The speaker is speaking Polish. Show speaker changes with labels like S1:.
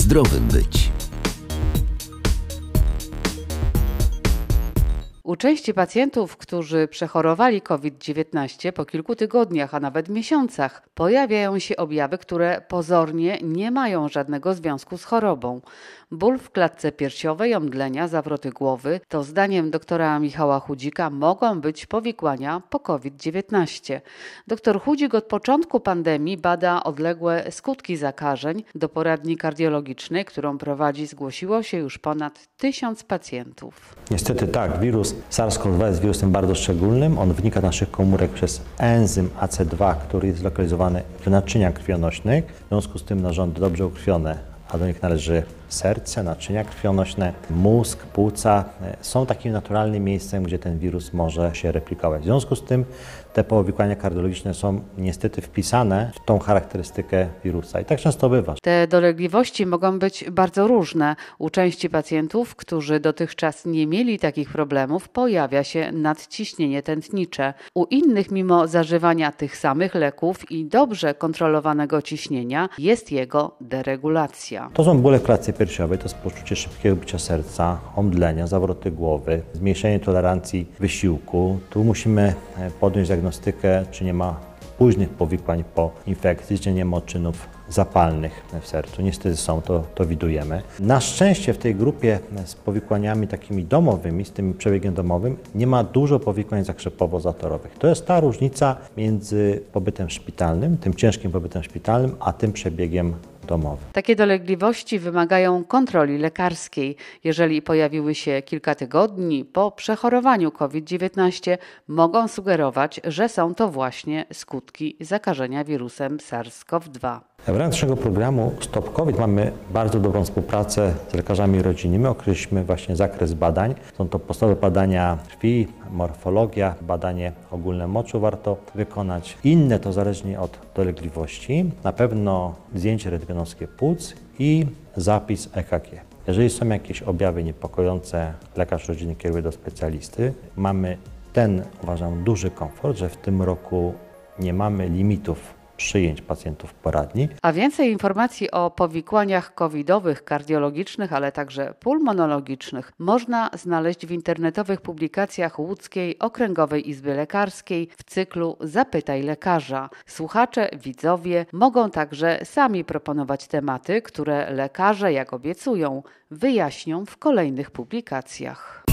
S1: zdrowym być.
S2: U części pacjentów, którzy przechorowali COVID-19 po kilku tygodniach, a nawet miesiącach, pojawiają się objawy, które pozornie nie mają żadnego związku z chorobą. Ból w klatce piersiowej, omdlenia, zawroty głowy, to zdaniem doktora Michała Chudzika mogą być powikłania po COVID-19. Doktor Chudzik od początku pandemii bada odległe skutki zakażeń. Do poradni kardiologicznej, którą prowadzi, zgłosiło się już ponad 1000 pacjentów.
S3: Niestety tak, wirus SARS-CoV-2 jest wirusem bardzo szczególnym. On wnika do naszych komórek przez enzym AC2, który jest zlokalizowany w naczyniach krwionośnych. W związku z tym narządy dobrze ukrwione, a do nich należy serce, naczynia krwionośne, mózg, płuca są takim naturalnym miejscem, gdzie ten wirus może się replikować. W związku z tym te powikłania kardiologiczne są niestety wpisane w tą charakterystykę wirusa i tak często bywa.
S2: Te dolegliwości mogą być bardzo różne. U części pacjentów, którzy dotychczas nie mieli takich problemów, pojawia się nadciśnienie tętnicze. U innych, mimo zażywania tych samych leków i dobrze kontrolowanego ciśnienia, jest jego deregulacja.
S3: To są bóle w klatce piersiowej, to jest poczucie szybkiego bicia serca, omdlenia, zawroty głowy, zmniejszenie tolerancji wysiłku. Tu musimy podjąć diagnostykę, czy nie ma późnych powikłań po infekcji, czy nie ma odczynów zapalnych w sercu. Niestety są, to widujemy. Na szczęście w tej grupie z powikłaniami takimi domowymi, z tym przebiegiem domowym, nie ma dużo powikłań zakrzepowo-zatorowych. To jest ta różnica między pobytem szpitalnym, tym ciężkim pobytem szpitalnym, a tym przebiegiem domowym.
S2: Takie dolegliwości wymagają kontroli lekarskiej. Jeżeli pojawiły się kilka tygodni po przechorowaniu COVID-19, mogą sugerować, że są to właśnie skutki zakażenia wirusem SARS-CoV-2.
S3: W ramach naszego programu Stop COVID mamy bardzo dobrą współpracę z lekarzami rodzinnymi. Określiliśmy właśnie zakres badań. Są to podstawowe badania krwi, morfologia, badanie ogólne moczu warto wykonać. Inne to zależnie od dolegliwości. Na pewno zdjęcie rentgenowskie płuc i zapis EKG. Jeżeli są jakieś objawy niepokojące, lekarz rodzinny kieruje do specjalisty. Mamy uważam, duży komfort, że w tym roku nie mamy limitów przyjęć pacjentów w poradni.
S2: A więcej informacji o powikłaniach covidowych, kardiologicznych, ale także pulmonologicznych można znaleźć w internetowych publikacjach Łódzkiej Okręgowej Izby Lekarskiej w cyklu Zapytaj lekarza. Słuchacze, widzowie mogą także sami proponować tematy, które lekarze, jak obiecują, wyjaśnią w kolejnych publikacjach.